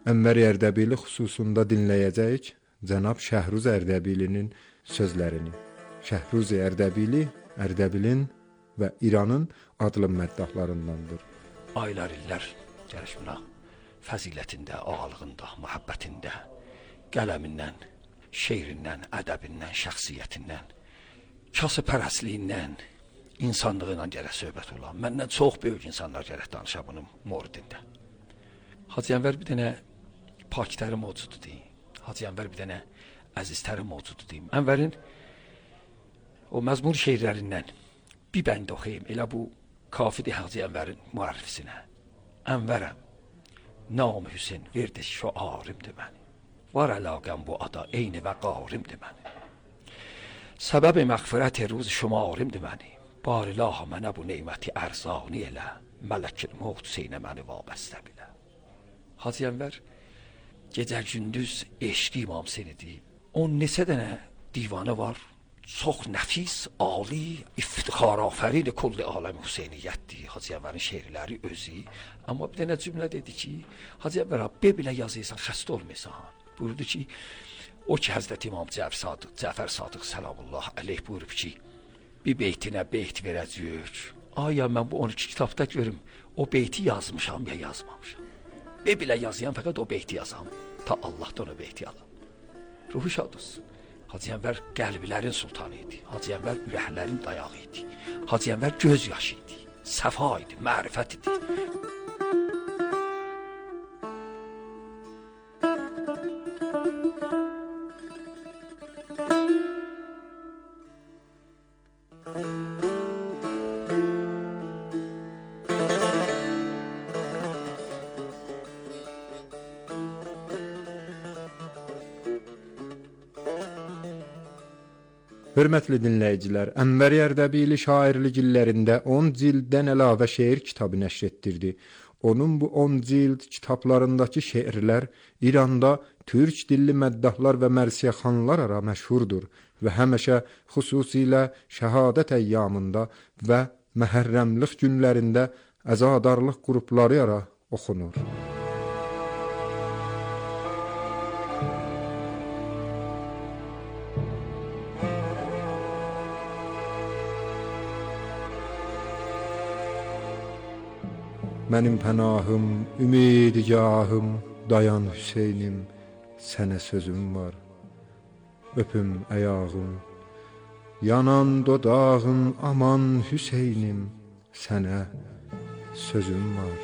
Ənvər Ərdəbili xüsusunda dinləyəcəyik cənab Şəhruz Ərdəbilinin sözlərini. Şəhruz Ərdəbili Ərdəbilin və İranın adlı məddahlarındandır. Aylar illər gəlişmə fəzilətində, ağalığında, məhəbbətində, qələmindən, şeirindən, ədəbindən, şəxsiyyətindən, kasıpərəstliyindən, insanlığıyla gərək söhbət olan. Məndən çox böyük insanlar gərək danışa bunun mordində. Hacı Ənvər bir dənə pakitəri mövcududur. Hacı Ənvər bir dənə əziztəri mövcududur. Ənvərin o məzmun şeirlərindən bir bənd oxuyayım. Elə bu kafidir Hacı Ənvərin müərrifisinə. Ənvərəm, nam-ı Hüseyin verdi şüarimdir məni. Var əlaqəm bu ada eyni və qarimdir məni. Səbəb məğfirət ruz şumarimdir məni. Bar ilaha mənə bu neyməti ərzani elə. Mələkil mövt Hüseynə məni vabəstə bilə. Hacı Ənvər gecə gündüz eşqi İmam Hüseynidir. On neçə dənə divanı var. Çox nəfis, ali, iftixarafərin kulli aləm Hüseyniyyətdir. Hacı Ənvərin şeirləri özü. Amma bir dənə cümlə dedi ki, Hacı Ənvər be belə yazıysan, xəstə olmaysan. Buyurdu ki, o ki Həzrət İmam Cəfər Sadıq Səlamullah əleyh buyurub ki, bir beytinə beyt verəcəyik. Aya mən bu 12 kitabda görüm, o beyti yazmışam ya yazmamışam. Be belə yazıyan fəqət o beyti yazam. Ta Allahdan o beyti alım. Ruhu şad olsun. Hacı Ənvər qəlblərin sultanı idi. Hacı Ənvər ürəklərin dayağı idi. Hacı Ənvər göz yaşı idi. Səfa idi, mərifət idi. Hörmətli dinləyicilər, Ənvər Ərdəbili şairlik illərində 10 cilddən əlavə şeir kitabı nəşr etdirdi. Onun bu 10 cild kitablarındakı şeirlər İranda türk dilli məddahlar və mərsiyəxanlar ara məşhurdur və həmişə xüsusilə şəhadət əyyamında və məhərrəmlik günlərində əzadarlıq qrupları ara oxunur. Mənim pənahım, ümidgahım, dayan Hüseynim, sənə sözüm var. Öpüm əyağım, yanan dodağın, aman Hüseynim, sənə sözüm var.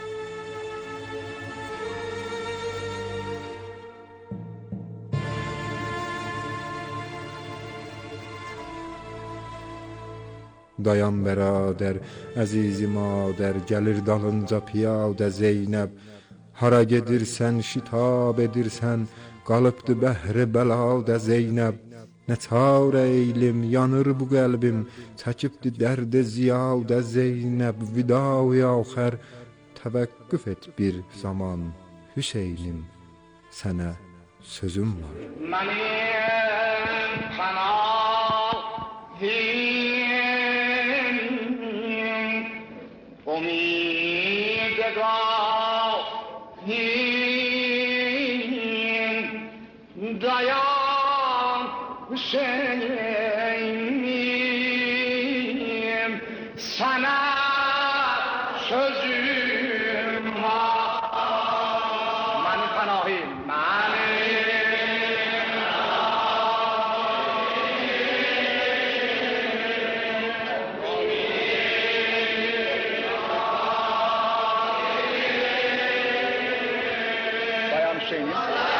Dayan bəradər, əzizi madər, gəlir dalınca piyadə Zeynəb. Hara gedirsən, şitab edirsən, qalıbdı bəhri bəladə Zeynəb. Nə çarə eylim, yanır bu qəlbim, çəkibdi dərdə ziyadə Zeynəb. Vida-i axər, təvəqqüf et bir zaman, Hüseynim, sənə sözüm var. Mənim pənahim dayan Hüseynim, sana sözüm var. Mənim pənahim, dayan Hüseynim.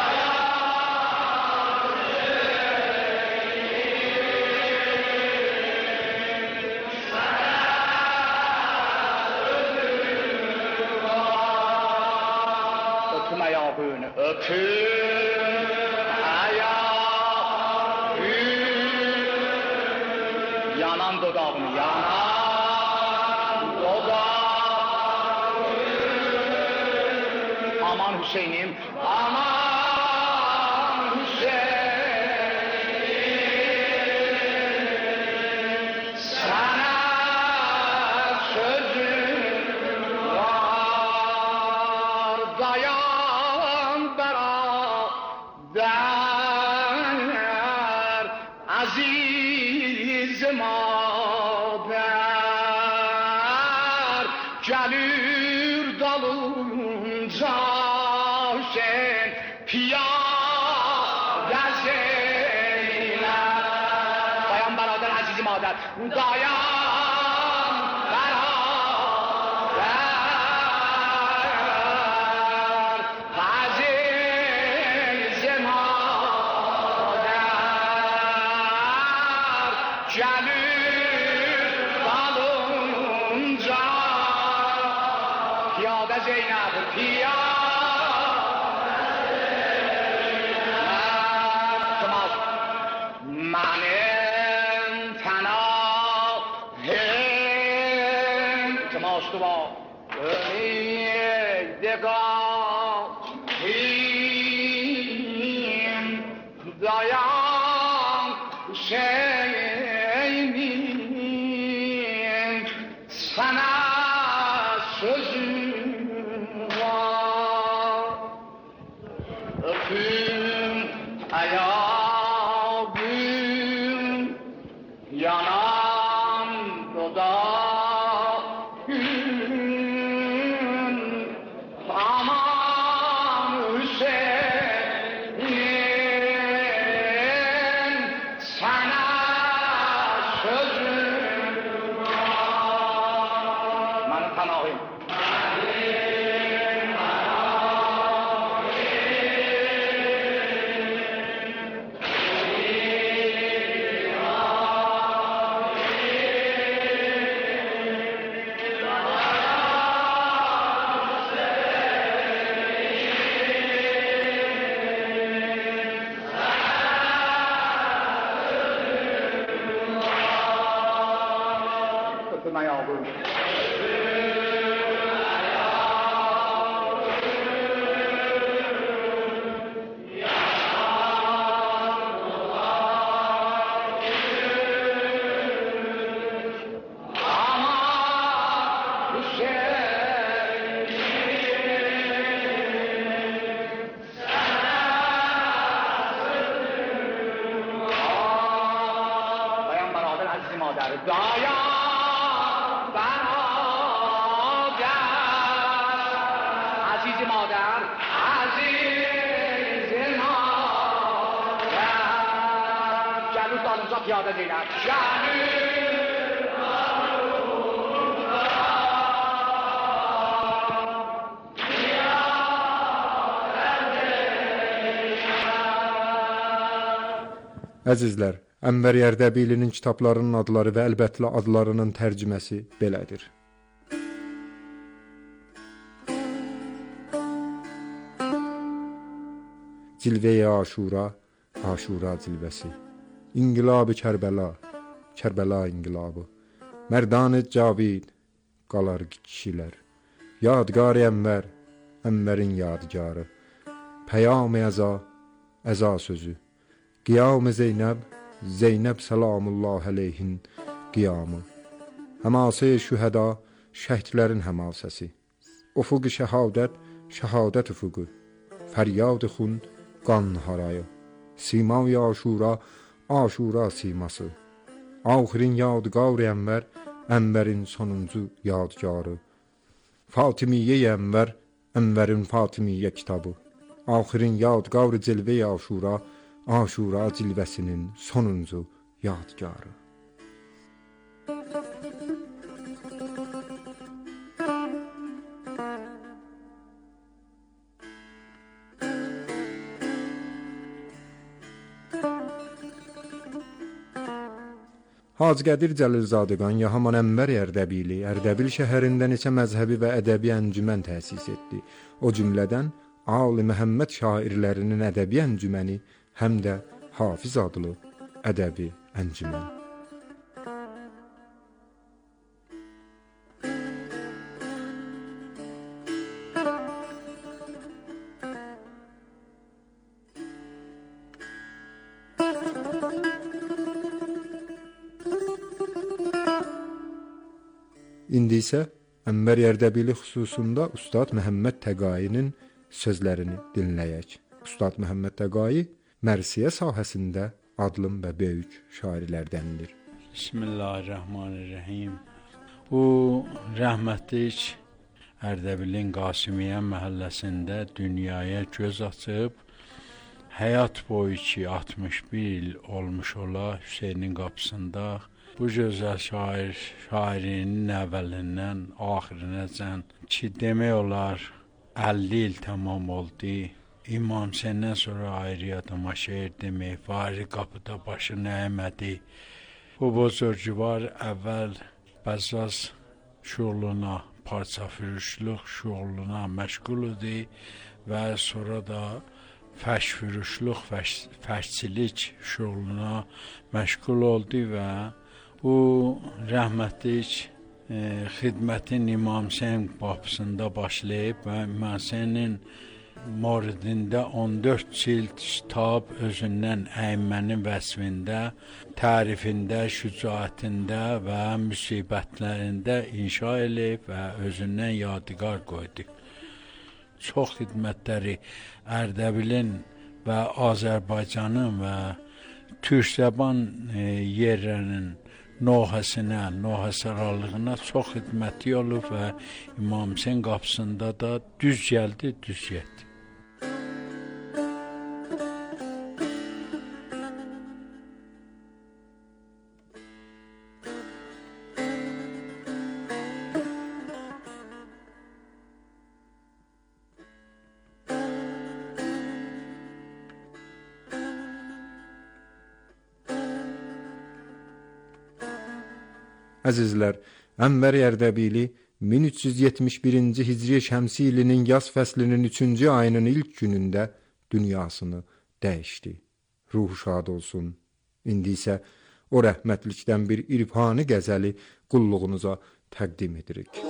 Yanan dodağını, yanan dodağını. Aman Hüseynim, aman Hüseynim, sana sözüm var. Dayan مادر گلور dalınca Hüseyin piyade Zeynep dayan beraber azizi mader dayan beraber azizi mader gülür dalınca piyade Zeynep piyade dayan Hüseyin'im sana sözüm var öpün ayağım yanan dudağım aman Hüseyin sana sözüm var benim pənahım öpün ayağım aman Hüseyin dayan beraber aziz mader dayan beraber aziz mader aziz mader gülür dalınca piyade Zeynep gülür Əzizlər, Ənvər Ərdəbilinin kitablarının adları və əlbətlə adlarının tərcüməsi belədir. Cilvə-i Aşura, Aşura cilvəsi. İnqilab-ı Kərbəla, Kərbəla inqilabı. Mərdan-ı Cavid, qalar kişilər. Yadgar-ı Ənvər, Ənvərin yadgarı. Pəyam-ı Əza, Əza sözü. Qiyam-ı Zeynəb, Zeynəb salamullah əleyhin qiyamı. Həması-i şühəda, şəhidlərin həmasəsi. Ufuq-ı şəhadət, şəhadət ufuqu. Fəryad-ı xun, qan harayı. Sima-i Aşura, Aşura siması. Axirin yadgar-ı Ənvər, Ənvərin sonuncu yadgarı. Fatimiyyə-i Ənvər, Ənvərin Fatimiyyə kitabı. Axirin yadgar-ı Cilvə-i Aşura, Aşura cilvəsinin sonuncu yadgarı. Hacı Qədir Cəlilzadəgan ya haman Ənvər Ərdəbili, Ərdəbil şəhərində neçə məzhəbi və ədəbi əncümən təsis etdi. O cümlədən Ali Məhəmməd şairlərinin ədəbi əncüməni həm də Hafiz adlı ədəbi əncümən. İndi isə Ənvər Ərdəbili xüsusunda Ustad Məhəmməd Təqainin sözlərini dinləyək. Ustad Məhəmməd Təqai Mərsiyə sahəsində adlım və böyük şairlərdəndir. Bismillahirrahmanirrahim. Bu rəhmətlik Ərdəbilin Qasimiyə məhəlləsində dünyaya göz açıb, həyat boyu ki 61 il olmuş ola Hüseynin qapısında bu gözəl şairinin əvvəlindən axirinəcən ki demək olar 50 il tamam oldu. İmam Hüseyndən sonra ayrı adama şeir demək, vari qapıda başı nəymədi. Bu buzurgvar əvvəl Bəzzaz şuğluna, parça fürüşlük şuğluna məşğul idi və sonra da fəş fürüşlük, fəşçilik şuğluna məşğul oldu və bu rəhmətlik xidmətin İmam Hüseyn qapısında başlayıb və İmam Hüseynin moridində 14 cild kitab özündən əymənin vəsfində, tərifində, şücaətində və müsibətlərində inşa edib və özündən yadigar qoydu. Çox xidmətləri Ərdəbilin və Azərbaycanın və Türk-zəban yerlərinin nohəsinə, nohəsaralığına çox xidməti olub və İmam Hüseyn qapısında da düz gəldi, düz getdi. Əzizlər, Ənvər Ərdəbili 1371-ci Hicri Şəmsi ilinin yaz fəslinin 3-cü ayının ilk günündə dünyasını dəyişdi. Ruhu şad olsun. İndi isə o rəhmətlikdən bir irfani qəzəli qulluğunuza təqdim edirik.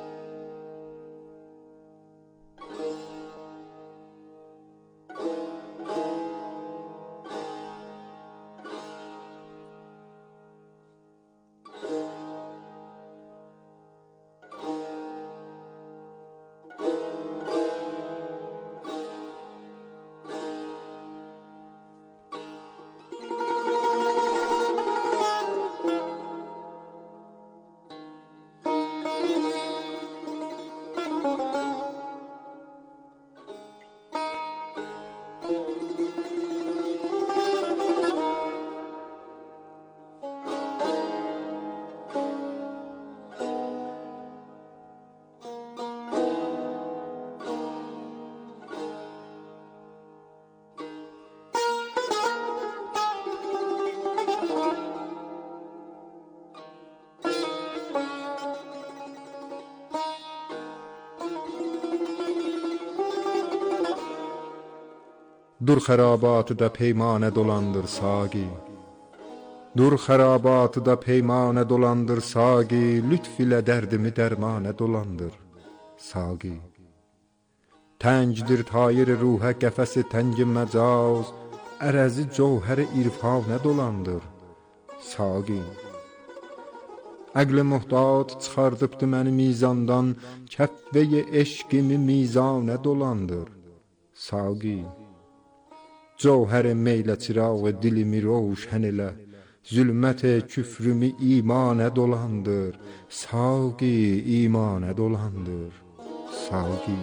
Dur xərabatı da peymanə dolandır saqi. Dur xərabatı da peymanə dolandır saqi. Lütf ilə dərdimi dərmanə dolandır saqi. Təngdir tayir ruhə qəfəsi təngi məcaz. Ərəzi cövhər irfanə dolandır saqi. Əql-i muhtat çıxardıbdı məni mizandan. Kəffə-i eşqimi mizanə dolandır saqi. Cövhər meylə çıraq dilimi roşən elə. Zülmət küfrümü imanə dolandır saqi, imanə dolandır saqi.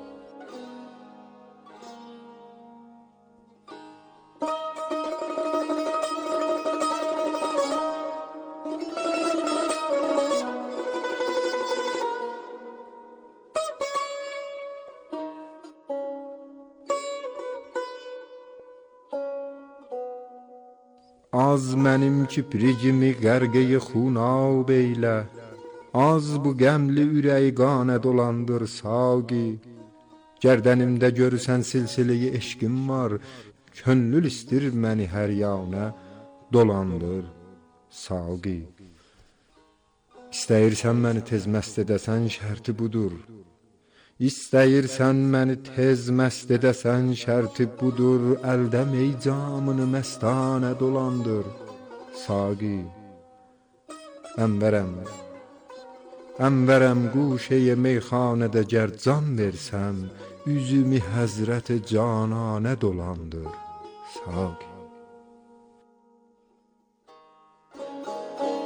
Az mənim kipricimi qərqeyi xunab eylə. Az bu qəmli ürəyi qanə dolandır saqi. Gərdənimdə görürsən silsileyi eşqim var. Könlül istir məni hər yanə dolandır saqi. İstəyirsən məni tez məst edəsən şərti budur. İstəyirsən məni tez məst edəsən şərti budur. Əldəm ey camını məstanə dolandır saqi. Ənvərəm, ənvərəm quşəyə meyxanədə gər can versəm. Üzümü həzrət cananə dolandır saqi.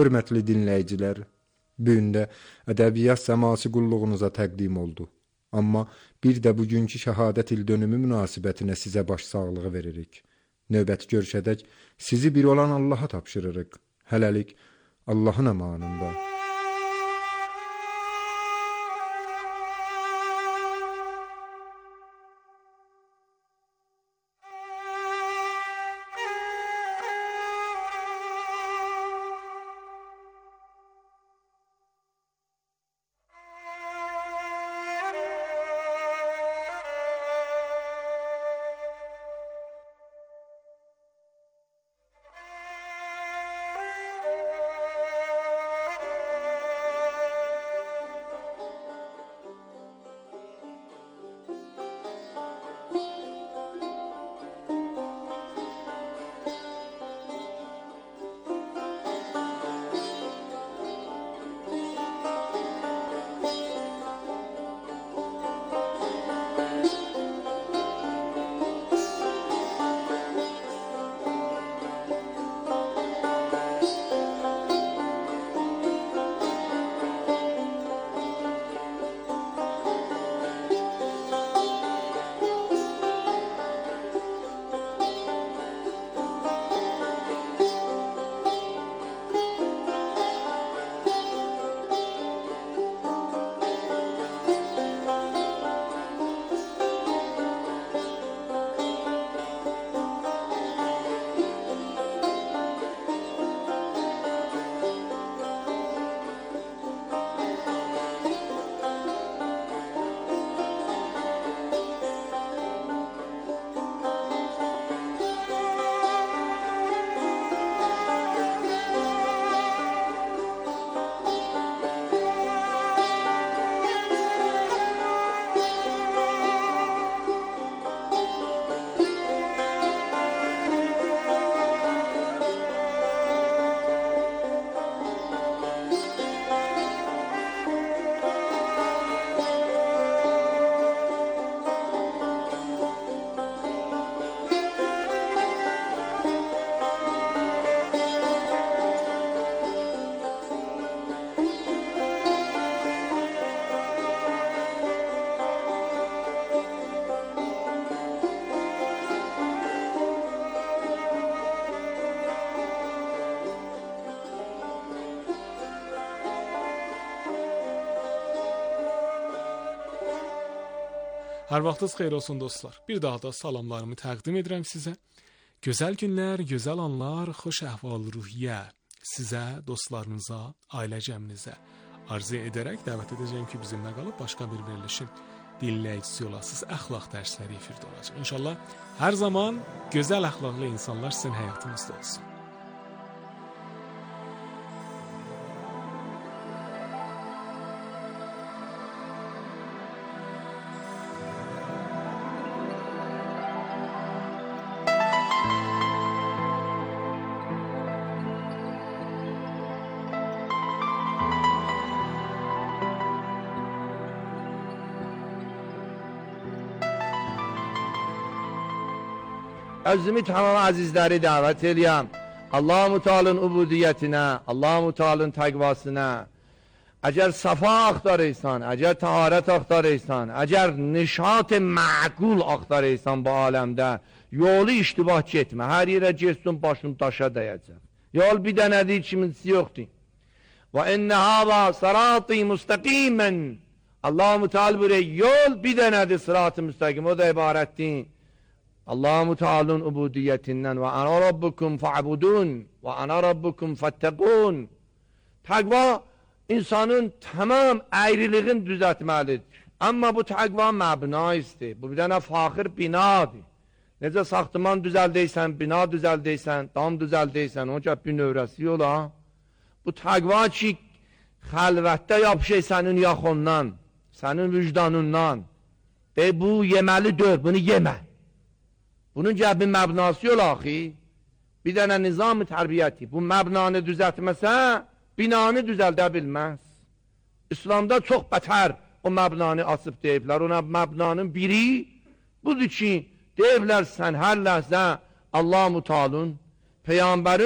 Hörmətli dinləyicilər, bu gün də ədəbiyyat səması qulluğunuza təqdim oldu. Amma bir də bugünkü şəhadət il dönümü münasibətinə sizə başsağlığı veririk. Növbəti görüşədək sizi bir olan Allaha tapşırırıq. Hələlik Allahın əmanında. Hər vaxtınız xeyir olsun dostlar. Bir daha da salamlarımı təqdim edirəm sizə. Gözəl günlər, gözəl anlar, xoş əhval-ruhiyyə sizə, dostlarınıza, ailə cəminizə arzu edərək dəvət edəcəyim ki, bizimlə qalıb başqa bir verilişin dinləyicisi olasınız. Əxlaq dərsləri efirdə olacaq. İnşallah hər zaman gözəl əxlaqlı insanlar sizin həyatınızda olsun. Özümü tamam azizləri dəvət eləyəm. Allah-u Teala'nın ubudiyyətinə, Allah-u Teala'nın təqvasına. Əgər safa axtarırsan, əgər taharət axtarırsan, əgər nişat-ı məqul axtarırsan bu aləmdə, yolu iştibah getmə. Hər yerə getsin, başın daşa dəyəcək. Yol bir dənədir, kiminsi yoxdur. Və innə hava sırat-ı müstəqimən. Allah-u Teala buyuruyor, yol bir dənədir, sırat-ı müstəqim. O da ibarətdir. Allah-u Teala'nın ubudiyyətindən və ana rabbukum fa'budun və ana rabbukum fattakun. Təqva insanın tamam əyriliğin düzəltməlidir. Amma bu təqva məbna istəyir. Bu bir dənə faxir binadır. Necə saxtıman düzəldəysən, bina düzəldəysən, dam düzəldəysən, o ki bir növrəsi yola. Bu təqva ki xəlvətdə yapışır sənin yaxondan, sənin vicdanından. Bu yeməli dör, bunu yemə. Bunun cəbin məbnası yol axı. Bir dənə nizam-ı tərbiyyəti. Bu məbnanı düzəltməsə, binanı düzəldə bilməz. İslamda çox bətər o məbnanı asıb deyiblər. Ona məbnanın biri budur ki, deyiblər sən hər ləhzə Allah-u Teala'nın, Peyğəmbərin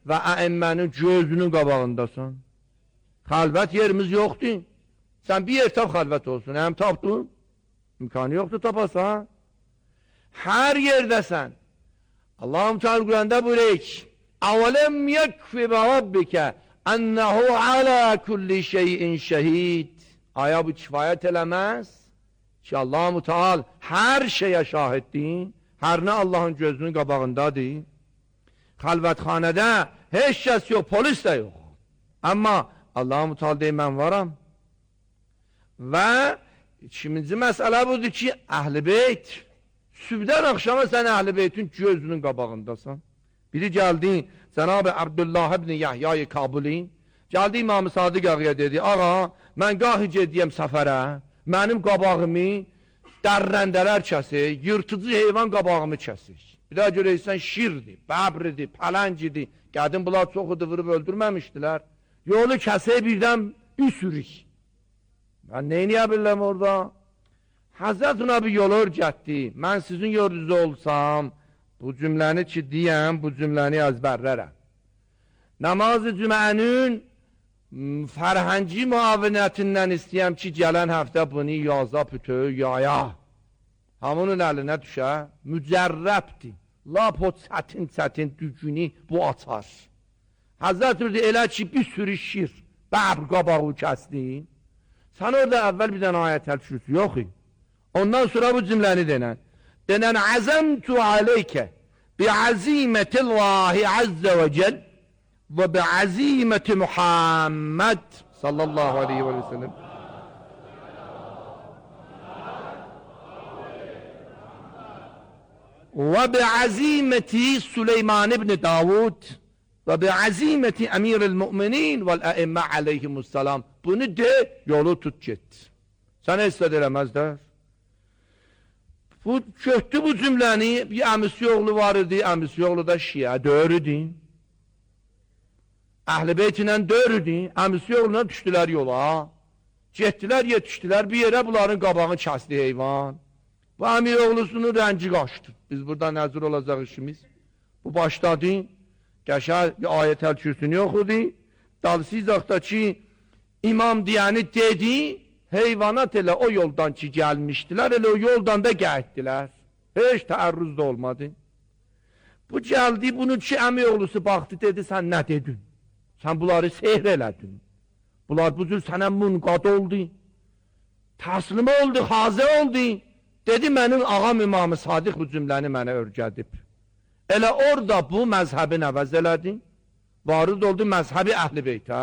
və əimmənin gözünün qabağındasan. Xəlvət yerimiz yoxdur. Sən bir yer tap xəlvət olsun. Həm tapdın? İmkanı yoxdur tapasan. Hər yerdəsən. Allah-u Teala Qur'anda buyuruyor ki: "Avelem yekfi bi rabbike ennehu ala kulli şeyin şehid." Aya bu kifayət eləməz ki, Allah-u Teala hər şeyə şahiddir. Hər nə Allahın gözünün qabağındadır. Xəlvətxanədə heç kəs yox, polis də yox. Amma Allah-u Teala deyir, mən varam. Və ikinci məsələ budur ki, Əhl-i Beyt, sübdən axşama sən Əhl-i Beytin gözünün qabağındasan. Biri gəldi, Cənab-ı Abdullah ibn Yahya'yı Kabuli, gəldi İmam-ı Sadiq ağaya dedi, ağa, mən qahi gediyəm səfərə, mənim qabağımı dərrəndələr kəsir, yırtıcı heyvan qabağımı kəsir. Bir daha görəysən şirdir, bəbridir, pələncidir. Qədim bunlar çox idi, vırıb öldürməmişdilər. Yolu kəsəyə birdən bir sürük. Mən neyniyə biləm orada? Həzrət ona bir yol örgətdi. Mən sizin yolunuzda olsam, bu cümləni ki deyəm, bu cümləni əzbərlərəm. Namaz-ı cümlənin fərhənci müavinətindən istəyəm ki, gələn həftə bunu yaza, pütö, yaya. Hamının əlinə düşə, mücərrəbdir. Lap o çətin düzgünü bu açar. Həzrət urdu elə ki, bir sürü şir, bəbr qabağı kəsdi. Sən orada əvvəl bir dənə ayət-əl kürsü yox. Ondan sonra bu cümləni denən. Denən, əzəmtu aleykə bi'azimətillahi əzzə və cəl və bi'aziməti Muhammed sallallahu aleyhi və sellem. Və bi'aziməti Süleyman ibn Davud və bi'azimeti emiril müminin vəl əimmə aleyhimussalam. Bunu de, yolu tut get. Sənə istəd eləməzlər. Bu kötü bu cümləni, bir əmisi oğlu var idi, əmisi oğlu da şiə, dörüdü. Əhl-i Beytinlə dörüdü, əmisi oğluna düşdülər yola. Getdilər, yetişdilər, bir yerə bunların qabağını kəsdi heyvan. Bu əmir oğlusunun rənci qaçdı. Biz burada nəzir olacaq işimiz. Bu başladı. Qəşər bir ayət-əl kürsünü oxudu. Dalsizaqdakı imam deyəni dedi, heyvanat elə o yoldan ki gəlmişdilər, elə o yoldan da gəltdilər. Heç təərrüz də olmadı. Bu gəldi, bunun ki əmi oğlusu baxdı, dedi, sən nə dedin? Sən bunları sehr elədin. Bunlar bu cür sənə munqad oldu. Təslim oldu, xazə oldu. Dedi, mənim ağam İmam-ı Sadiq bu cümləni mənə örgədib. Elə orada bu məzhəbin əvəz elədi. Varid oldu məzhəbi Əhl-i Beytə.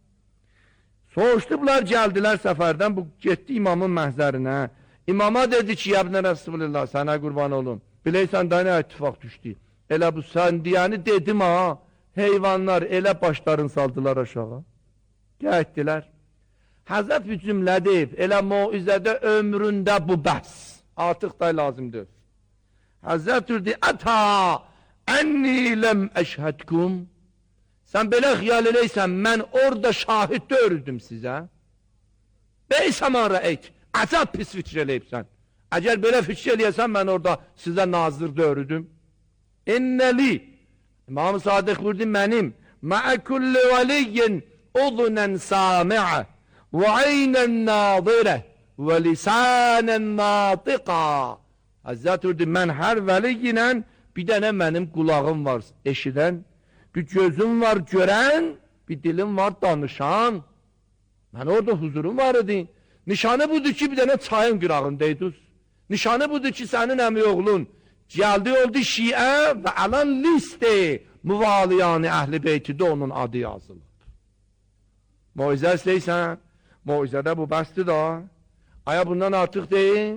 Soğuşdular, gəldilər səfərdən, bu getdi imamın məhzərinə. İmama dedi ki, yəbnə Rəsulullah, sənə qurban olun. Biləysən də nə ittifaq düşdü. Elə bu sən deyəni dedim ha, heyvanlar elə başlarını saldılar aşağı. Getdilər. Həzrət bir cümlə deyib, elə muizədə ömründə bu bəs. Artıq da lazımdır. Həzrət urdi, ətə ənni ləm əşhədkum. Sən belə xiyal eləysən, mən orada şahid dörürdüm sizə. Beysəmən rəeyt, əcəb pis fikir eləyibsən. Əgər belə fikir eləyəsən, mən orada sizə nazır dörürdüm. İnnəli, İmam-ı Sadiq vurdu, mənim, məə kulli vəliyyin udunən sami'ə və aynən nadirə və lisanən natiqa. Həzrət urdu, mən hər vəliyinə bir dənə mənim qulağım var eşidən, bir gözüm var görən, bir dilim var danışan. Mən orada huzurum var idi. Nişanı budur ki, bir dənə çayın qırağındaydınız. Nişanı budur ki, sənin əmi oğlun gəldi oldu şiə və alan liste müvaliyanı Əhl-i Beytidə onun adı yazılıb. Muizə istəysən, muizədə bu bəsdir da. Aya bundan artıq deyim.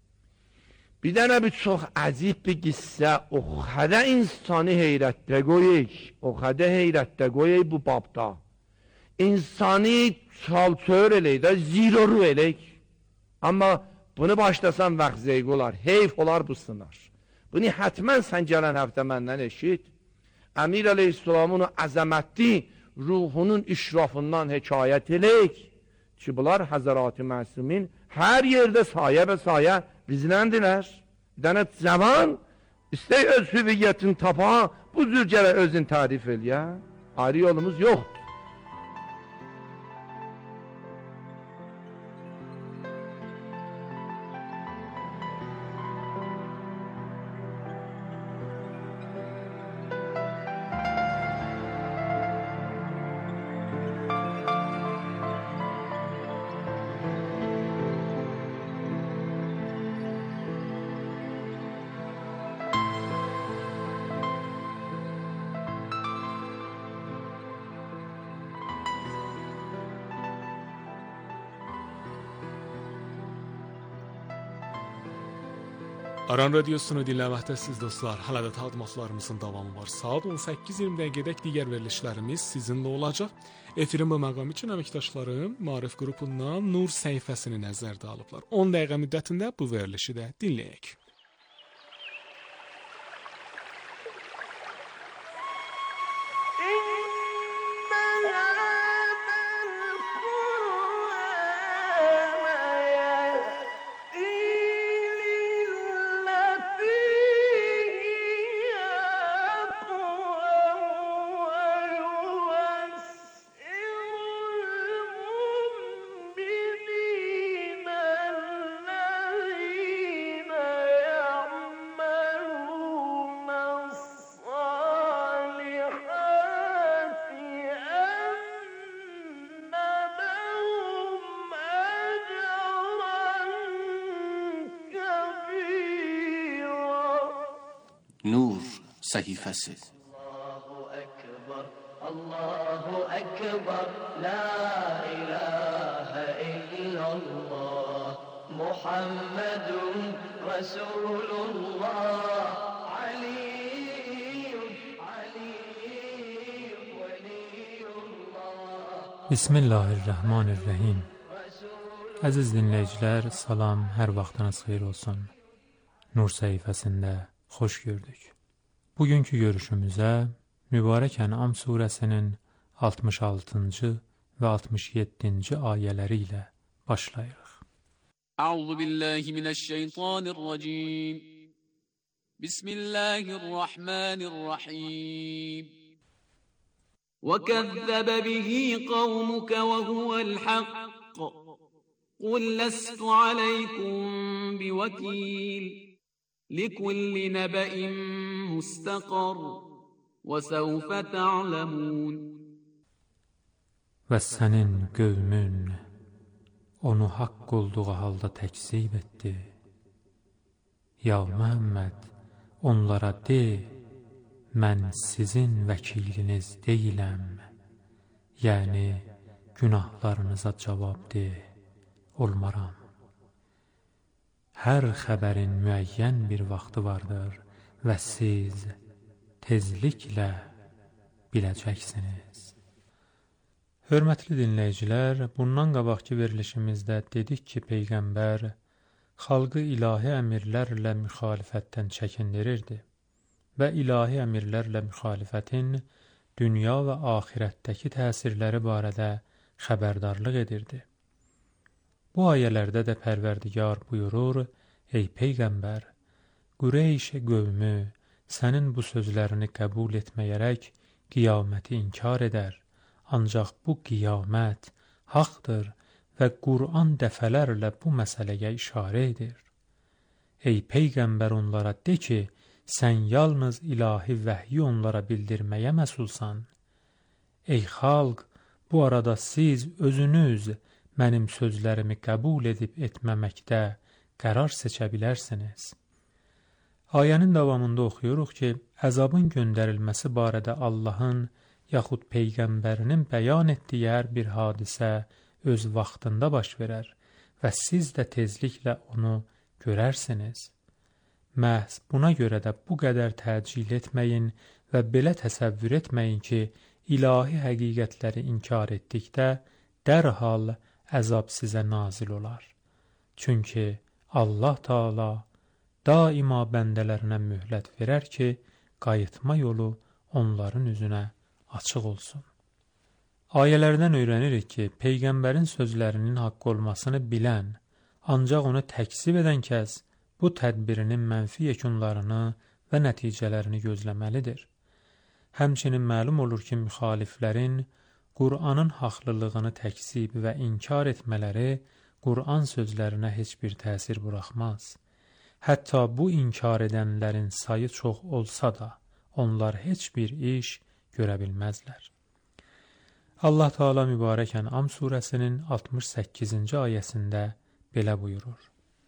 Bir dənə bir çox əcib bir qissə, o xədə insanı heyrətdə qoyək, o xədə heyrətdə qoyək bu babda. İnsanı çalçör elək də, ziroru elək. Amma bunu başlasan vaxt zeyq olar, heyf olar bu sınar. Bunu hətmən sən gələn həftə məndən eşit. Əmir əleyhissalamın əzəmətli ruhunun işrafından hekayət elək ki, bunlar Həzərat-ı Məsumin hər yerdə sayə və sayə bizləndilər. Bir dənə cavan istək öz hüviyyətini tapa, bu cür gələ özün tarif eləyə. Ayrı yolumuz yok. Aran Radiosunu dinləməkdəsiniz dostlar. Hələ də təqdimatlarımızın davamı var. Saat 18:20 dəqiqədək digər verilişlərimiz sizinlə olacaq. Efirin bu məqamı üçün əməkdaşlarım Maarif qrupundan Nur səhifəsini nəzərdə alıblar. 10 dəqiqə müddətində bu verilişi də dinləyək. Nur səhifəsi. Allahu Ekber, La ilahe illallah, Muhammedun Resulullah, Aliyyun veliyullah. Bismillahirrahmanirrahim. Əziz dinləyicilər, salam, hər vaxtınız xeyir olsun. Nur səhifəsində xoş gördük. Bugünkü görüşümüzə Mübarək Ən'am surəsinin 66-cı və 67-ci ayələri ilə başlayırıq. Əuzu billahi minəşşeytanirracim. Bismillahirrahmanirrahim. وَكَذَّبَ بِهِ قَوْمُكَ وَهُوَ الْحَقُّ قُلْ لَسْتُ عَلَيْكُمْ بِوَكِيلٍ لِكُلِّ نَبَإٍ مُسْتَقَرٌّ وَسَوْفَ تَعْلَمُونَ. Və sənin qövmün onu haqq olduğu halda təkzib etdi. Ya Muhammed, onlara de, mən sizin vəkiliniz deyiləm. Yəni, günahlarınıza cavabdeh olmaram. Hər xəbərin müəyyən bir vaxtı vardır və siz tezliklə biləcəksiniz. Hörmətli dinləyicilər, bundan qabaqki verilişimizdə dedik ki, Peyğəmbər xalqı ilahi əmirlərlə müxalifətdən çəkindirirdi və ilahi əmirlərlə müxalifətin dünya və axirətdəki təsirləri barədə xəbərdarlıq edirdi. Bu ayələrdə də Pərverdigar buyurur, ey Peyğəmbər, Qureyş qövmü sənin bu sözlərini qəbul etməyərək qiyaməti inkar edər, ancaq bu qiyamət haqdır və Qur'an dəfələrlə bu məsələyə işarə edir. Ey Peyğəmbər, onlara de ki, sən yalnız ilahi vəhyi onlara bildirməyə məsulsan. Ey xalq, bu arada siz özünüz mənim sözlərimi qəbul edib etməməkdə qərar seçə bilərsiniz. Ayənin davamında oxuyuruq ki, əzabın göndərilməsi barədə Allahın yaxud Peyğəmbərinin bəyan etdiyi hər bir hadisə öz vaxtında baş verər və siz də tezliklə onu görərsiniz. Məhz buna görə də bu qədər təcil etməyin və belə təsəvvür etməyin ki, ilahi həqiqətləri inkar etdikdə dərhal əzab sizə nazil olar. Çünki Allah Taala daima bəndələrinə möhlət verər ki, qayıtma yolu onların üzünə açıq olsun. Ayələrdən öyrənirik ki, Peyğəmbərin sözlərinin haqq olmasını bilən, ancaq onu təkzib edən kəs bu tədbirinin mənfi yekunlarını və nəticələrini gözləməlidir. Həmçinin məlum olur ki, müxaliflərin Qur'anın haqlılığını təkzib və inkar etmələri Qur'an sözlərinə heç bir təsir buraxmaz. Hətta bu inkar edənlərin sayı çox olsa da, onlar heç bir iş görə bilməzlər. Allah Teala mübarək Ən'am surəsinin 68-ci ayəsində belə buyurur.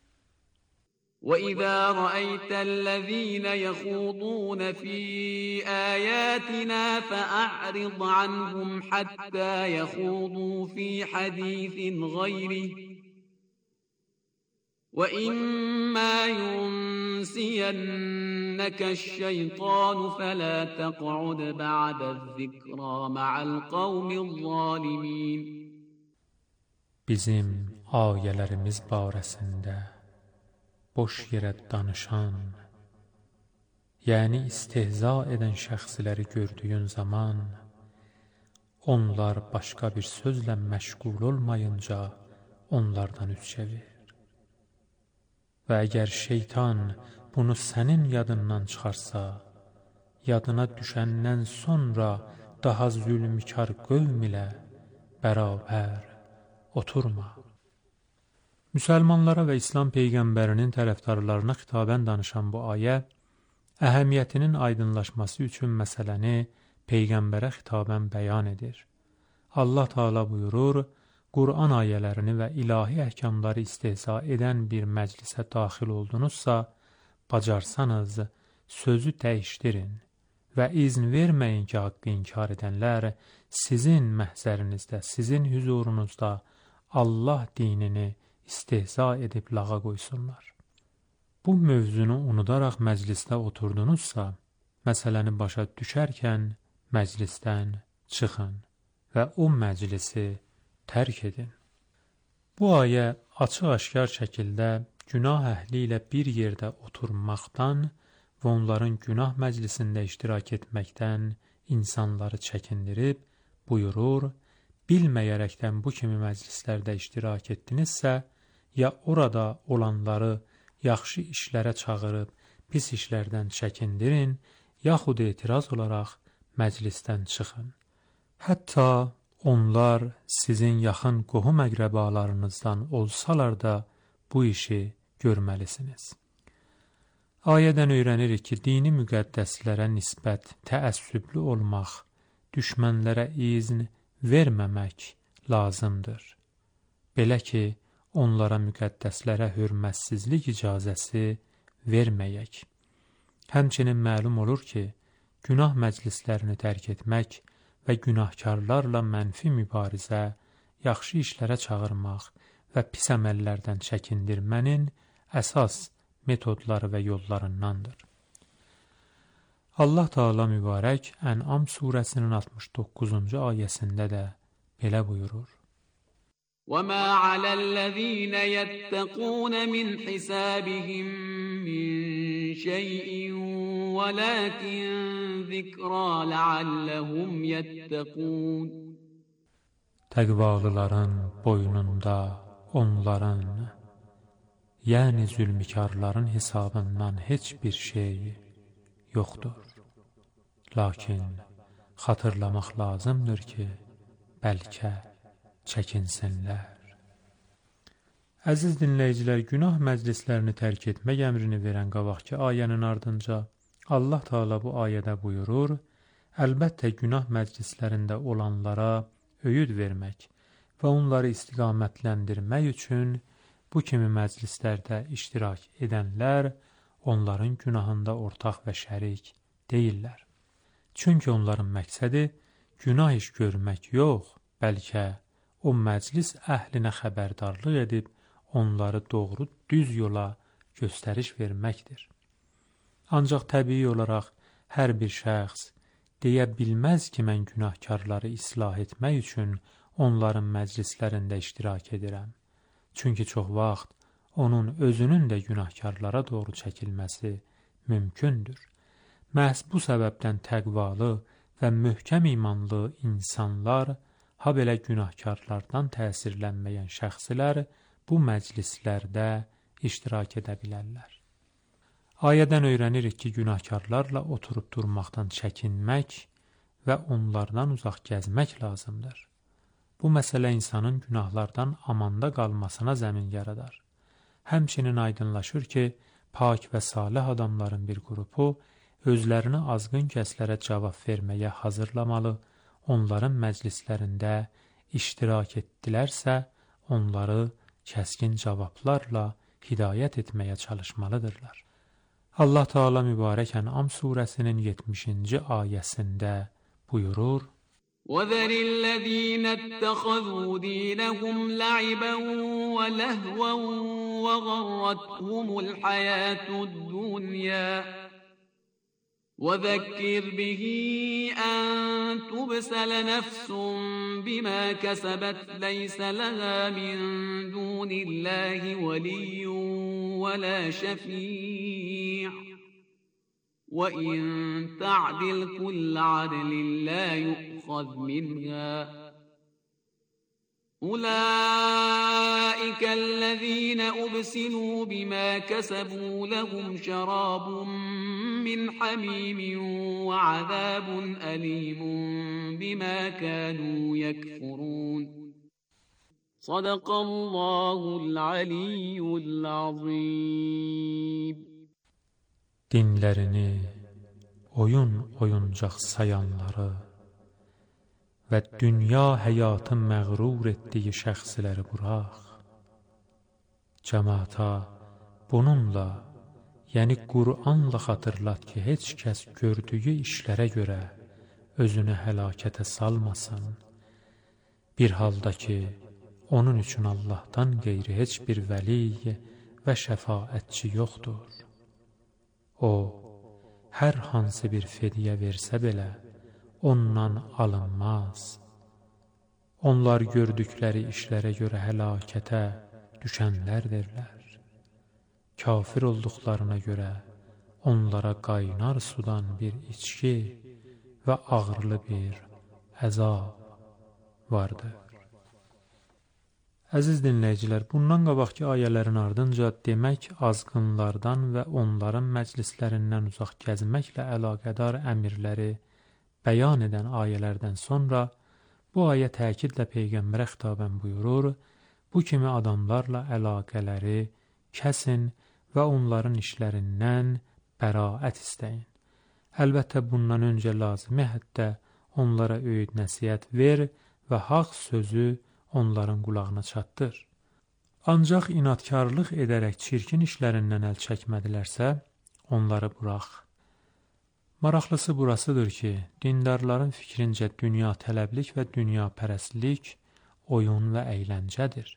وَإِذَا رَأَيْتَ الَّذِينَ يَخُوضُونَ فِي آيَاتِنَا فَأَعْرِضْ عَنْهُمْ حَتَّى يَخُوضُوا فِي حَدِيثٍ غَيْرِهِ وَإِمَّا يُنْسِيَنَّكَ الشَّيْطَانُ فَلَا تَقْعُدْ بَعْدَ الذِّكْرَى مَعَ الْقَوْمِ الظَّالِمِينَ Bizim ayələrimiz barəsində boş yerə danışan, yəni istehza edən şəxsləri gördüyün zaman, onlar başqa bir sözlə məşğul olmayınca onlardan üz çevir. Və əgər şeytan bunu sənin yadından çıxarsa, yadına düşəndən sonra daha zülmkar qövm ilə bərabər oturma. Müsəlmanlara və İslam Peyğəmbərinin tərəfdarlarına xitabən danışan bu ayə, əhəmiyyətinin aydınlaşması üçün məsələni Peyğəmbərə xitabən bəyan edir. Allah Teala buyurur, Qur'an ayələrini və ilahi əhkamları istehza edən bir məclisə daxil oldunuzsa, bacarsanız sözü dəyişdirin və izn verməyin ki, haqqı inkar edənlər sizin məhzərinizdə, sizin hüzurunuzda Allah dinini istehza edib lağa qoysunlar. Bu mövzunu unudaraq məclisdə oturdunuzsa, məsələni başa düşərkən məclisdən çıxın və o məclisi tərk edin. Bu ayə açıq-aşkar şəkildə günah əhli ilə bir yerdə oturmaqdan və onların günah məclisində iştirak etməkdən insanları çəkindirib, buyurur, bilməyərəkdən bu kimi məclislərdə iştirak etdinizsə, ya orada olanları yaxşı işlərə çağırıb pis işlərdən çəkindirin, yaxud etiraz olaraq məclisdən çıxın. Hətta onlar sizin yaxın qohum əqrəbalarınızdan olsalar da bu işi görməlisiniz. Ayədən öyrənirik ki, dini müqəddəslərə nisbət təəssüblü olmaq, düşmənlərə izn verməmək lazımdır. Belə ki, onlara müqəddəslərə hörmətsizlik icazəsi verməyək. Həmçinin məlum olur ki, günah məclislərini tərk etmək və günahkarlarla mənfi mübarizə, yaxşı işlərə çağırmaq və pis əməllərdən çəkindirmənin əsas metodları və yollarındandır. Allah Teala mübarək Ən'am surəsinin 69-cu ayəsində də belə buyurur. وَمَا عَلَى الَّذِينَ يَتَّقُونَ مِنْ حِسَابِهِمْ مِنْ شَيْءٍ وَلَكِنْ ذِكْرَى لَعَلَّهُمْ يَتَّقُونَ Təqvalıların boynunda onların, yəni zülmkarların hesabından heç bir şey yoxdur. Lakin xatırlamaq lazımdır ki, bəlkə çəkinsinlər. Əziz dinləyicilər, günah məclislərini tərk etmək əmrini verən qabaqki ayənin ardınca Allah Teala bu ayədə buyurur, əlbəttə günah məclislərində olanlara öyüd vermək və onları istiqamətləndirmək üçün bu kimi məclislərdə iştirak edənlər onların günahında ortaq və şərik deyirlər. Çünki onların məqsədi günah iş görmək yox, bəlkə o məclis əhlinə xəbərdarlıq edib onları doğru düz yola göstəriş verməkdir. Ancaq təbii olaraq hər bir şəxs deyə bilməz ki, mən günahkarları islah etmək üçün onların məclislərində iştirak edirəm. Çünki çox vaxt onun özünün də günahkarlara doğru çəkilməsi mümkündür. Məhz bu səbəbdən təqvalı və möhkəm imanlı insanlar, ha belə günahkarlardan təsirlənməyən şəxslər bu məclislərdə iştirak edə bilərlər. Ayədən öyrənirik ki, günahkarlarla oturub durmaqdan çəkinmək və onlardan uzaq gəzmək lazımdır. Bu məsələ insanın günahlardan amanda qalmasına zəmin yaradar. Həmçinin aydınlaşır ki, pak və salih adamların bir qrupu özlərini azğın kəslərə cavab verməyə hazırlamalı, onların məclislərində iştirak etdilərsə, onları kəskin cavablarla hidayət etməyə çalışmalıdırlar. Allah Teala mübarək Ən'am surəsinin 70-ci ayəsində buyurur: وَذَرِ الَّذِينَ اتَّخَذُوا دِينَهُمْ لَعِبًا وَلَهْوًا وَغَرَّتْهُمُ الْحَيَاةُ الدُّنْيَا وَذَكِّرْ بِهِ أَن تُبْسَلَ نَفْسٌ بِمَا كَسَبَتْ لَيْسَ لَهَا مِن دُونِ اللَّهِ وَلِيٌّ وَلَا شَفِيعٌ وَإِن تَعْدِلْ كُلَّ عَدْلٍ لَا يُؤْخَذْ مِنْهَا أُولَئِكَ الَّذِينَ أُبْسِلُوا بِمَا كَسَبُوا لَهُمْ شَرَابٌ مِّنْ حَمِيمٍ وَعَذَابٌ أَلِيمٌ بِمَا كَانُوا يَكْفُرُونَ صدق الله العلي العظيم. Dinlərini oyuncaq sayanları və dünya həyatı məğrur etdiyi şəxsləri burax. Cəmaata bununla, yəni Qur'anla xatırlat ki, heç kəs gördüyü işlərə görə özünü həlakətə salmasın. Bir halda ki, onun üçün Allahdan qeyri heç bir vəli və şəfaətçi yoxdur. O, hər hansı bir fidyə versə belə, ondan alınmaz. Onlar gördükləri işlərə görə həlakətə düşənlərdirlər. Kafir olduqlarına görə onlara qaynar sudan bir içki və ağırlı bir əzab vardır. Əziz dinləyicilər, bundan qabaqki ayələrin ardınca demək azğınlardan və onların məclislərindən uzaq gəzməklə əlaqədar əmirləri bəyan edən ayələrdən sonra bu ayə təkidlə Peyğəmbərə xitabən buyurur: bu kimi adamlarla əlaqələri kəsin və onların işlərindən bəraət istəyin. Əlbəttə bundan öncə lazımi həddə onlara öyüd nəsihət ver və haqq sözü onların qulağına çatdır. Ancaq inadkarlıq edərək çirkin işlərindən əl çəkmədilərsə, onları burax. Maraqlısı burasıdır ki, dindarların fikrincə dünya tələblik və dünya pərəstlik oyun və əyləncədir.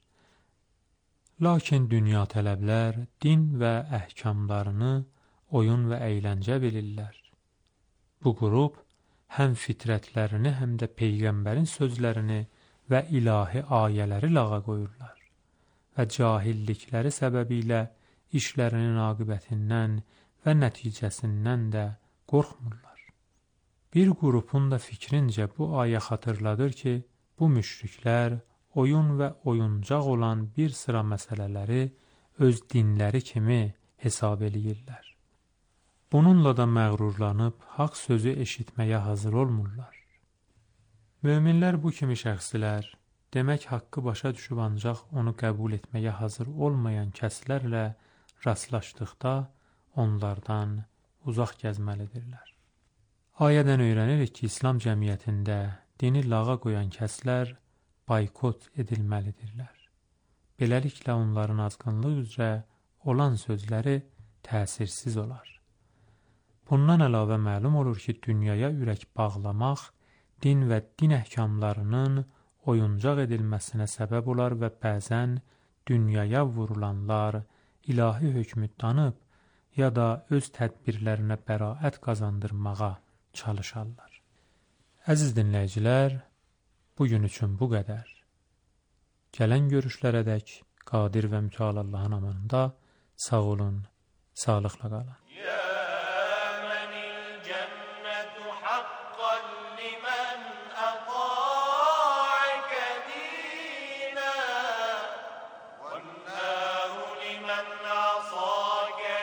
Lakin dünya tələblər din və əhkamlarını oyun və əyləncə bilirlər. Bu qrup həm fitrətlərini, həm də Peyğəmbərin sözlərini və ilahi ayələri lağa qoyurlar və cahillikləri səbəbilə işlərinin aqibətindən və nəticəsindən də qorxmurlar. Bir qrupun da fikrincə bu ayə xatırladır ki, bu müşriklər oyun və oyuncaq olan bir sıra məsələləri öz dinləri kimi hesab eləyirlər. Bununla da məğrurlanıb haqq sözü eşitməyə hazır olmurlar. Möminlər bu kimi şəxslər, demək haqqı başa düşüb ancaq onu qəbul etməyə hazır olmayan kəslərlə rastlaşdıqda onlardan uzaq gəzməlidirlər. Ayədən öyrənirik ki, İslam cəmiyyətində dini lağa qoyan kəslər baykot edilməlidirlər. Beləliklə onların azğınlıq üzrə olan sözləri təsirsiz olar. Bundan əlavə məlum olur ki, dünyaya ürək bağlamaq din və din əhkamlarının oyuncaq edilməsinə səbəb olar və bəzən dünyaya vurulanlar ilahi hökmü tanıb ya da öz tədbirlərinə bəraət qazandırmağa çalışarlar. Əziz dinləyicilər, bugün üçün bu qədər. Gələn görüşlərədək qadir və mütəal Allahın amanında sağ olun, sağlıqla qalın.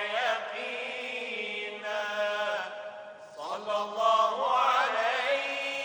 صلى الله عليه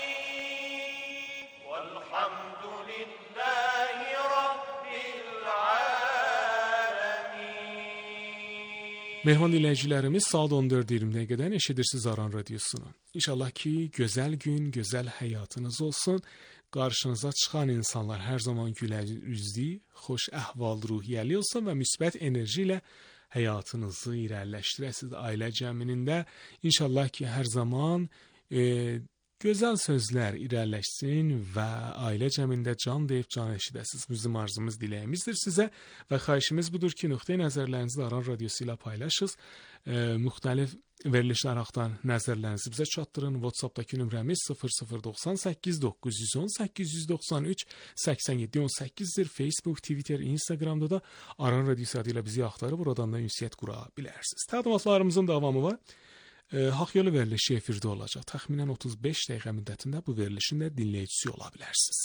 Mehman dinləyicilərimiz saat 14:20-dən eşidirsiniz Aran Radiosunu. İnşallah ki, gözəl gün, gözəl həyatınız olsun. Qarşınıza çıxan insanlar hər zaman gülər üzlü, xoş əhval-ruhiyyəli olsun və müsbət enerji ilə həyatınızı irəliləşdirəsiniz. Ailə cəminində inşallah ki, hər zaman gözəl sözlər irəliləşsin və ailə cəmində can deyib can eşidəsiniz. Bizim arzumuz, diləyimizdir sizə və xahişimiz budur ki, nöqteyi nəzərlərinizi Aran Radiosu ilə paylaşınız. Müxtəlif verilişlərdən nəzərlərinizi bizə çatdırın. WhatsApp-dakı nömrəmiz 0098 910 893 87 18-dir. Facebook, Twitter, Instagramda da Aran Radiosu adıyla bizi axtarıb buradan da ünsiyyət qura bilərsiniz. Təqdimatlarımızın davamı var. Haqq yolu verilişi efirdə olacaq. Təxminən 35 dəqiqə müddətində bu verilişin də dinləyicisi ola bilərsiniz.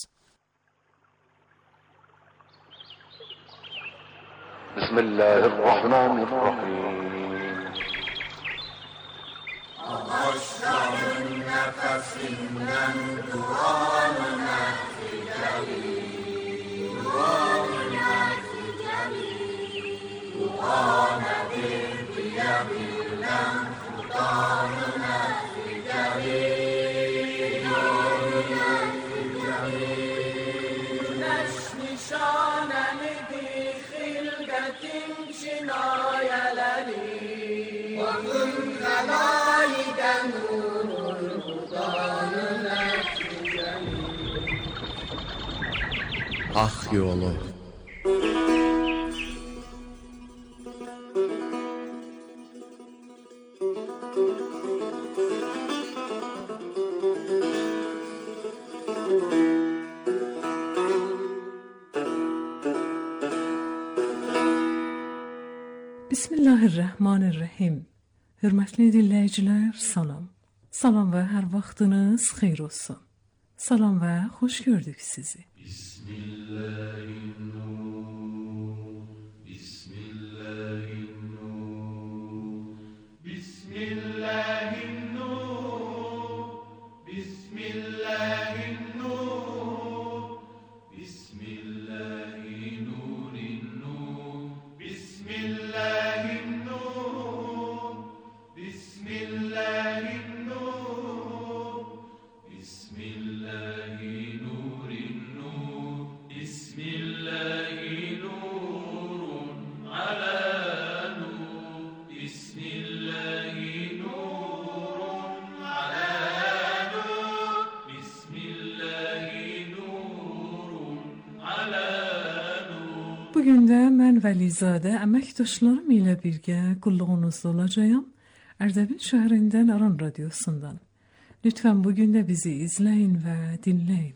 Bismillahirrahmanirrahim. Ağaçların nəfəsindən duanı nəticəli, duanı nəticəli, dua nədir deyə bilən Xudanı nəticəli, duanı nəticəli. Güneş nişanəlidir xilqətin kinayələri, onun xəlayidən nurur Xudanı nəticəli. Haqq yolu. Bismillahirrahmanirrahim. Hörmətli dinləyicilər, salam. Salam və hər vaxtınız xeyir olsun. Salam və xoş gördük sizi. Bismillahirrahmanirrahim. Bismillahirrahmanirrahim. Bismillahirrahmanirrahim. Bismillahirrahmanirrahim. Bugün də mən Vəlizadə əməkdaşlarım ilə birgə qulluğunuzda olacağam. Ərdəbil şəhərindən Aran Radiosundan. Lütfən bugün də bizi izləyin və dinləyin.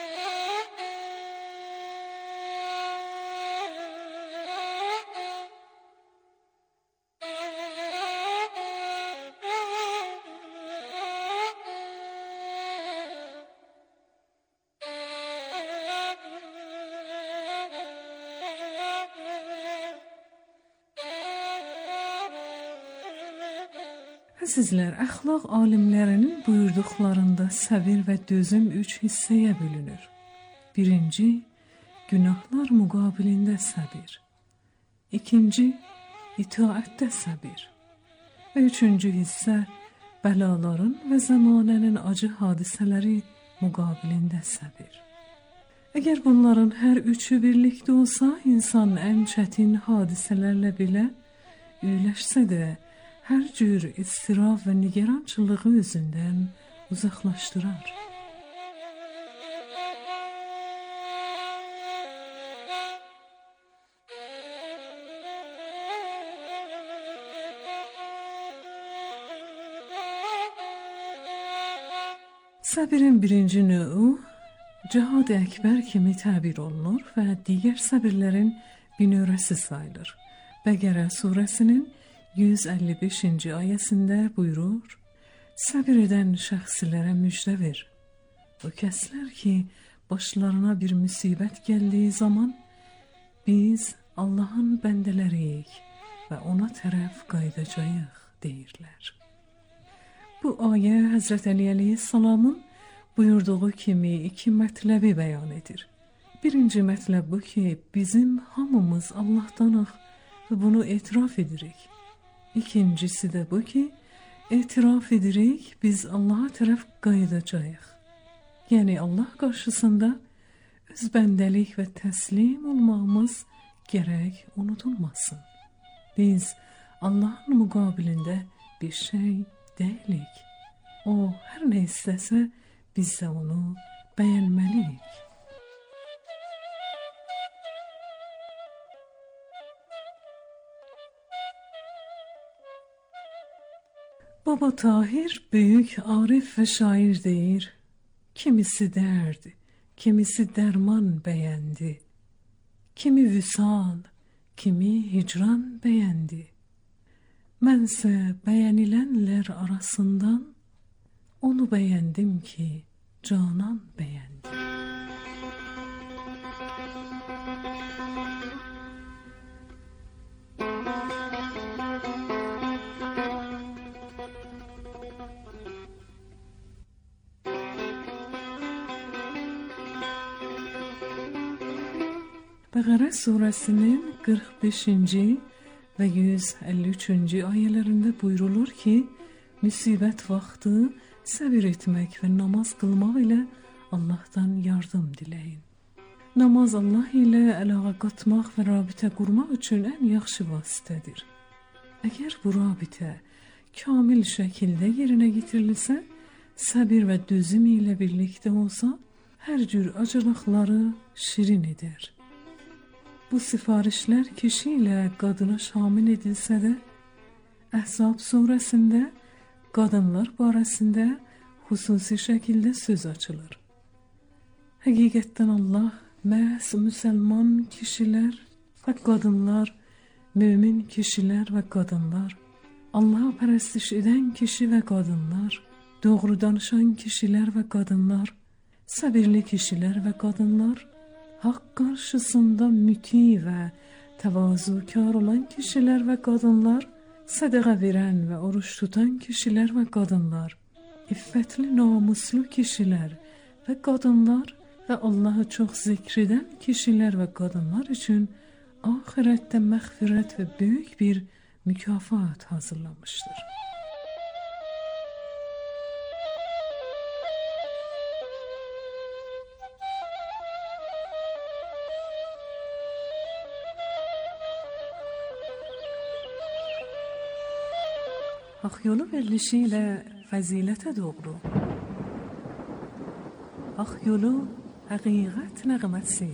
Əzizlər, əxlaq alimlərinin buyurduqlarında səbir və dözüm 3 hissəyə bölünür. Birinci, günahlar müqabilində səbir. İkinci, itaətdə səbir. Və üçüncü hissə, bəlaların və zəmanənin acı hadisələri müqabilində səbir. Əgər bunların hər üçü birlikdə olsa, insan ən çətin hadisələrlə belə üyləşsə də, hər cür istirab və nigarançılığı özündən uzaqlaşdırar. Səbirin birinci növü Cihad-ı Əkbər kimi təbir olunur və digər səbirlərin binövrəsi sayılır. Bəqərə surəsinin 155-ci ayəsində buyurur: Səbir edən şəxslərə müjdə ver. O kəslər ki, başlarına bir müsibət gəldiyi zaman biz Allahın bəndələriyik və ona tərəf qayıdacağıq deyirlər. Bu ayə Həzrət Əli əleyhissalamın buyurduğu kimi 2 mətləbi bəyan edir. Birinci mətləb bu ki, bizim hamımız Allahdanıq və bunu etiraf edirik. İkincisi de bu ki, etiraf edirik biz Allah'a tərəf qayıdacağıq. Yəni Allah qarşısında öz bəndəlik və təslim olmağımız gərək unudulmasın. Biz Allahın müqabilində bir şey deyilik. O hər nə istəsə biz də onu bəyənməliyik. Baba Tahir büyük arif ve şair deyir, kimisi derdi, kimisi derman beğendi, kimi vüsal, kimi hicran beğendi. Mənsə beğenilenler arasından onu beğendim ki canan beğendi. Bəqərə surəsinin 45-ci və 153-cü ayələrində buyrulur ki, müsibət vaxtı səbir etmək və namaz qılmaq ilə Allahdan yardım diləyin. Namaz Allah ilə əlaqə qatmaq və rabitə qurmaq üçün ən yaxşı vasitədir. Əgər bu rabitə kamil şəkildə yerinə getirilsə, səbir və dözüm ilə birlikdə olsa, hər cür acılıqları şirin edər. Bu sifarişlər kişi ilə qadına şamil edilsə də, Əhzab surəsində qadınlar barəsində xüsusi şəkildə söz açılır. Həqiqətdən Allah məhz müsəlman kişilər və qadınlar, mömin kişilər və qadınlar, Allah'a pərəstiş edən kişi və qadınlar, doğru danışan kişilər və qadınlar, səbirli kişilər və qadınlar, haqq qarşısında müti və təvazukar olan kişilər və qadınlar, sədəqə verən və oruç tutan kişilər və qadınlar, iffətli namuslu kişilər və qadınlar və Allahı çox zikr edən kişilər və qadınlar üçün ahirətdə məğfirət və böyük bir mükafat hazırlamışdır. Hak yolu verilişiyle fəzilətə doğru. Hak yolu həqiqət nəğməsi.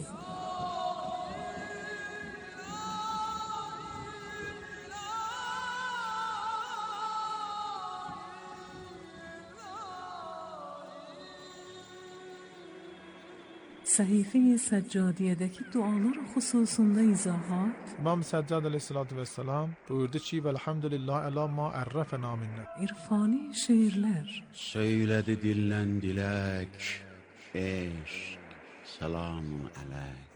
Səhifə-i Səccadiyədəki dualar xüsusunda izahat. İmam Səccad əleyhissalatu vesselam buyurdu ki, "Velhamdülillah əla ma ərrəfənə minnə." İrfani şeirlər. Söylədi dilən dilək, eşq, selamun əleyk.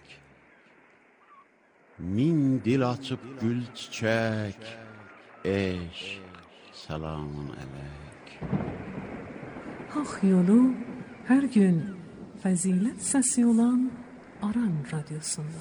Min dil açıb gül çiçək, eşq, selamun əleyk. Hak yolu hər gün fəzilət səsi olan Aran Radyosu'nda.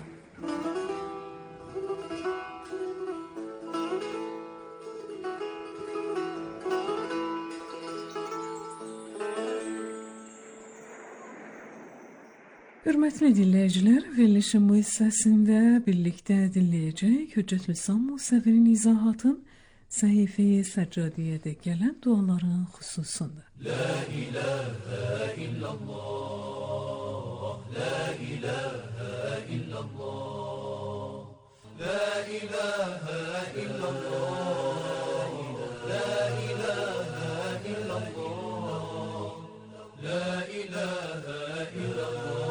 Hörmətli dinləyicilər, verilişin bu hissəsində birlikdə dinləyəcək Hüccətül İslam Musəvinin izahatın Səhifə-i Səccadiyədə gələn duaların xüsusunda. La ilahə illallah, la ilahə illallah, la ilahə illallah, la ilahə illallah, la ilahə illallah.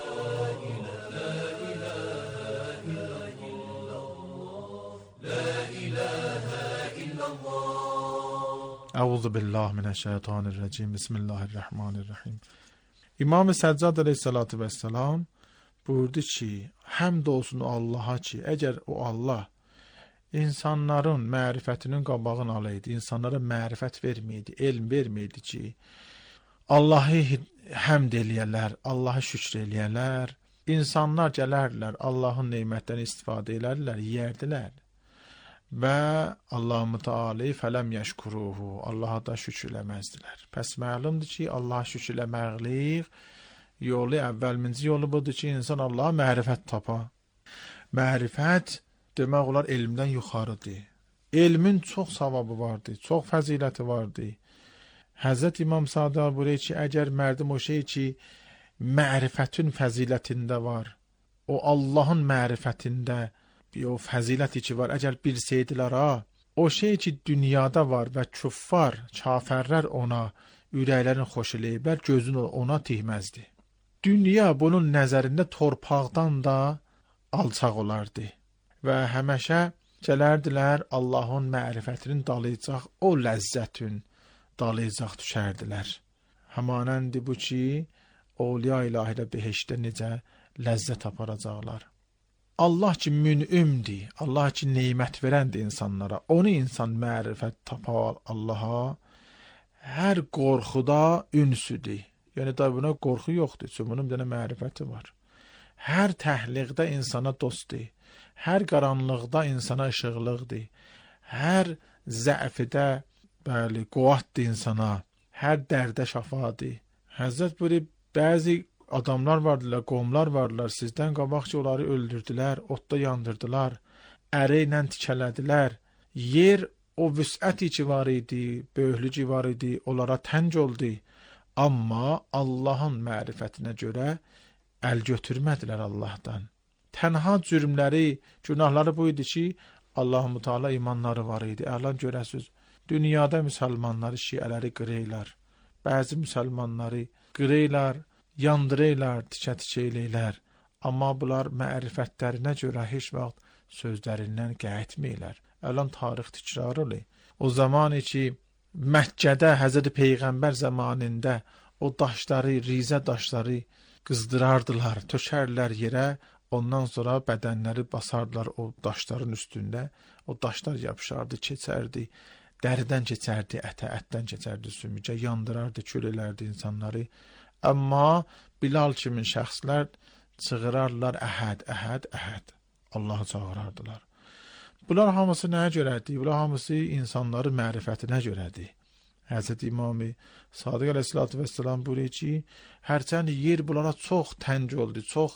Əuzu billah minəşşeytanirracim. Bismillahirrahmanirrahim. İmam Səccad əleyhissalatu vesselam buyurdu ki, həmd olsun Allaha ki, əgər o Allah insanların mərifətinin qabağını alaydı, insanlara mərifət verməydi, elm verməydi ki, Allahı həmd eləyərlər, Allahı şükr eləyərlər, insanlar gələrlər, Allahın neymətdən istifadə elərlər, yeyərdilər. və Allah-u Teala fələm yəşkuruhu, Allaha da şükür eləməzdilər. Pəs məlumdur ki, Allaha şükür eləməklik yolu əvvəlminci yolu budur ki, insan Allaha mərifət tapa. Mərifət demək olar elmdən yuxarıdır. Elmin çox savabı vardır, çox fəziləti vardır. Həzrət İmam Sadiq buyurur ki, əgər mərdim o şey ki, mərifətin fəzilətində var, o Allahın mərifətində o fəziləti ki var, əgər bilsəydilər o şey ki dünyada var və küffar, kafərlər ona ürəklərin xoş eləyiblər, gözünü ona tihməzdi. Dünya bunun nəzərində torpaqdan da alçaq olardı və həməşə gələrdilər Allahın mərifətinin dalayacaq, o ləzzətin dalayacaq düşərdilər. Həmanəndi bu ki, Awliya ilahilə behişdə necə ləzzət aparacaqlar. Allah ki mün'ümdir, Allah ki neymət verəndir insanlara, onu insan mərifət tapar Allaha, hər qorxuda ünsüdür. Yəni da buna qorxu yoxdur, çünki bunun bir dənə mərifəti var. Hər təhliqdə insana dostdur, hər qaranlıqda insana işıqlıqdır, hər zəfidə bəli, quvvatdır insana, hər dərdə şəfadır. Həzrət buyurur, bəzi adamlar vardılar, qovmlar vardılar, sizdən qabaq ki, onları öldürdülər, otda yandırdılar, əri ilə tikələdilər. Yer o vüsəti ki var idi, böyüklü ki var idi, onlara tənc oldu. Amma Allahın mərifətinə görə əl götürmədilər Allahdan. Tənha cürmləri, günahları bu idi ki, Allah-u Teala imanları var idi. Əlan görəsiz, dünyada müsəlmanları, şiələri qırıylar, bəzi müsəlmanları qırıylar, yandırırlar, tikə-tikə eləyirlər. Amma bunlar mərifətlərinə görə heç vaxt sözlərindən qayıtmırlar. Əlan tarix təkrar olur. O zaman ki, Məkkədə Həzrəti Peyğəmbər zamanında o daşları, rizə daşları qızdırardılar, tökərlər yerə, ondan sonra bədənləri basardılar o daşların üstündə. O daşlar yapışardı, keçərdi, dəridən keçərdi, ətə, ətdən keçərdi sümükə, yandırardı, kül elərdi insanları. Amma Bilal kimi şəxslər çığırarlar, əhəd, əhəd, əhəd. Allahı çağırardılar. Bunlar hamısı nəyə görədir? Bunlar hamısı insanların mərifətinə görədir. Həzrət İmam-ı Sadiq əleyhissalatu vesselam buyurur ki, hərçənd yer bunlara çox tənc oldu, çox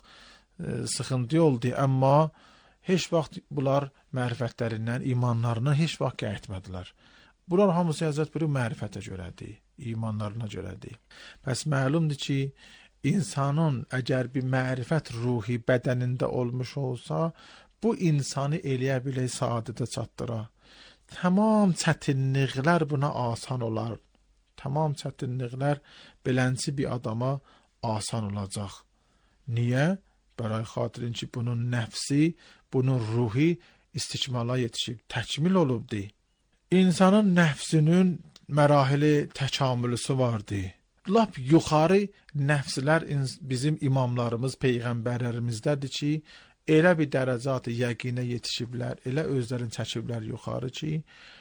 sıxıntı oldu, amma heç vaxt bunlar mərifətlərindən, imanlarına heç vaxt qayıtmadılar. Bunlar hamısı Həzrət buyurur, mərifətə görədir, imanlarına görədir. Bəs məlumdur ki, insanın əgər bir mərifət ruhi bədənində olmuş olsa, bu insanı eləyə bilə saadətə çatdıra. Tamam çətinliklər buna asan olar. Tamam çətinliklər belənci bir adama asan olacaq. Niyə? Bəray xatirin ki, bunun nəfsi, bunun ruhi istikmala yetişib, təkmil olubdur. İnsanın nəfsinin mərahili təkamülüsü vardır. Lap yuxarı nəfslər bizim imamlarımız, peyğəmbərlərimizdədir ki, elə bir dərəcat-ı yəqinə yetişiblər, elə özlərini çəkiblər yuxarı ki,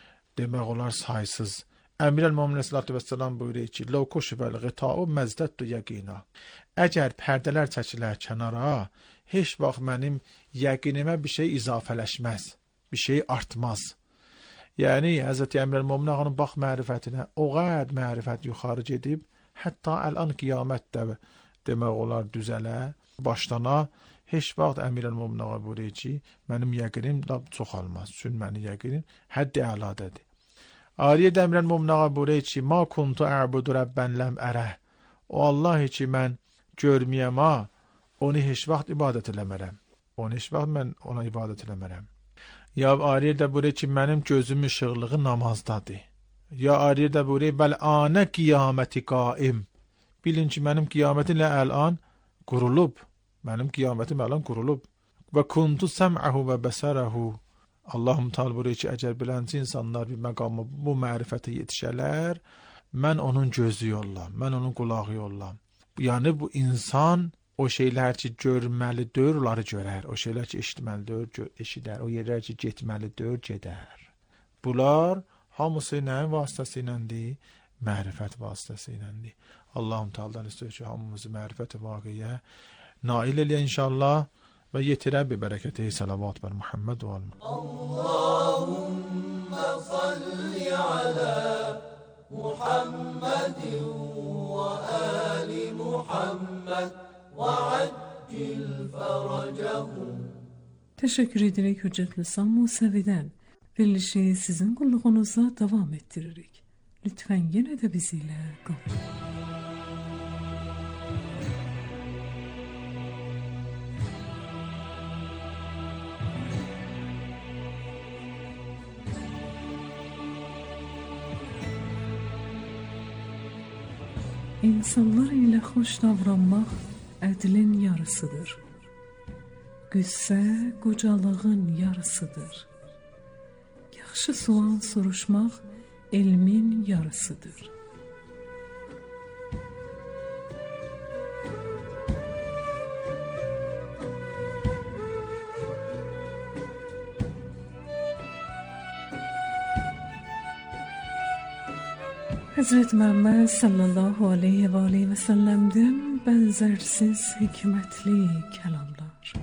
demək olar saysız. Əmir-əl-Mömin sallallahu əleyhi və səlləm buyurur ki, "Ləv kuşifəl ğita'u məzdədtu yəqina." Əgər pərdələr çəkilər kənara, heç vaxt mənim yəqinimə bir şey izafələşməz, bir şey artmaz. Yəni Həzrət Əmir-əl-Mömin ağanın bax mərifətinə, o qədər mərifət yuxarı gedib, hətta əl-an qiyamətdə demək olar düzələ, başlana, heç vaxt Əmir-əl-Mömin ağa buyurur ki, mənim yəqinim çoxalmaz. Çünki mənim yəqinim həddi əladadır. Ariyə Əmir-əl-Mömin ağa buyurur ki, "Ma kuntu a'budu rabban lam arah." O Allah ki, mən görməyəm, onu heç vaxt ibadət eləmərəm. Onu heç vaxt mən ona ibadət eləmərəm. Ya Ariyə də buyurur ki, mənim gözüm işıqlığı namazdadır. Ya Ariyə də buyurur, "Bəl anə qiyaməti qaim." Bilin ki, mənim qiyamətim ilə əl-an qurulub. Mənim qiyamətim əlan qurulub. Və kuntu səm'əhu və bəsərəhu. Allahum Teala buyurur ki, əgər bilənci insanlar bir məqamı, bu mərifətə yetişələr, mən onun gözü yollam, mən onun qulağı yollam. Yəni bu insan o şeylər ki görməlidir, onları görər. O şeylər ki eşitməlidir, eşidər. O yerlər ki getməlidir, gedər. Bunlar hamısı nəyin vasitəsiyləndir? Mərifət vasitəsiyləndir. Allahum Teala'dan istəyir ki, hamımızı mərifət-i vaqiyə nail elə inşallah və yetirə bir bərəkəti salavat bər Muhammed və aləm. اللهم صل على محمد وآل محمد وعجل فرجهم. Teşekkür ederek Hüccetül İslam Musevi'den verilişi sizin kulluğunuza devam ettiririk. Lütfen yine de bizimle kalın. İnsanlar ilə xoş davranmaq ədlin yarısıdır. Qüssə qocalığın yarısıdır. Yaxşı sual soruşmaq elmin yarısıdır. Hazreti Muhammed sallallahu aleyhi ve aleyhi ve sellem'den benzersiz hikmetli kelamlar.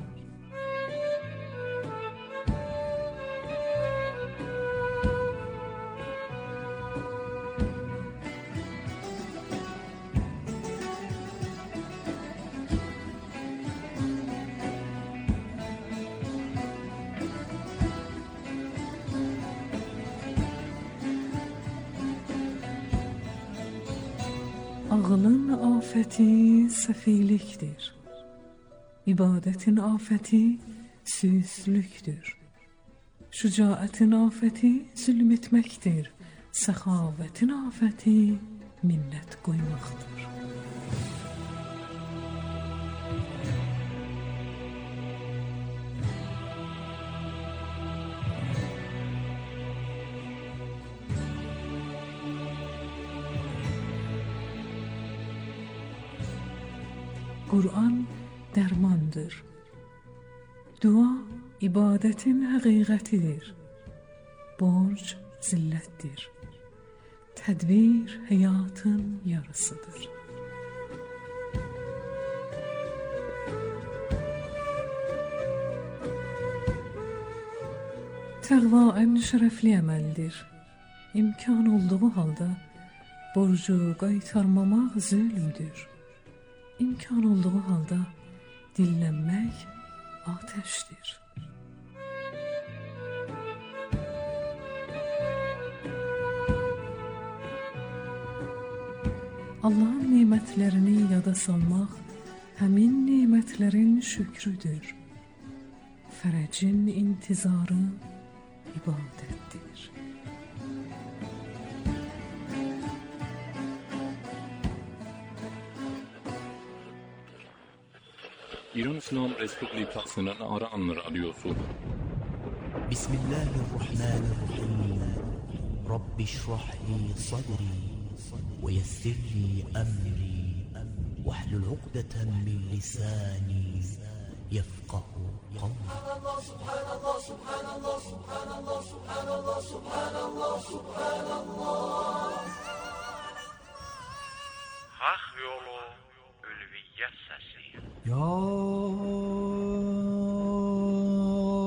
Ağılın afeti sefiliktir. İbadetin afeti süslüktür. Şücaetin afeti zulmetmektir. Sehavetin afeti minnet koymaktır. Kur'an dermandır. Dua ibadetin hakikatidir. Borç zillettir. Tedbir hayatın yarısıdır. Təqva en şərəfli əməldir. İmkan olduğu halda borcu qaytarmamaq zülmdür. İmkan olduğu halda dinlenmek ateştir. Allah'ın nimetlerini yada salmak, həmin nimetlerin şükrüdür. Fərəcin intizarı ibadettir. İran İslam Respublikasının Aran Radyosu. Bismillahirrahmanirrahim. Rabbi şrah li sadri ve yessir li emri ve hlul uqdeten min lisani yefqahu qawli. Subhanallah, subhanallah, subhanallah, subhanallah, subhanallah, subhanallah. Hak yolu, ülviyyət səsi. Ya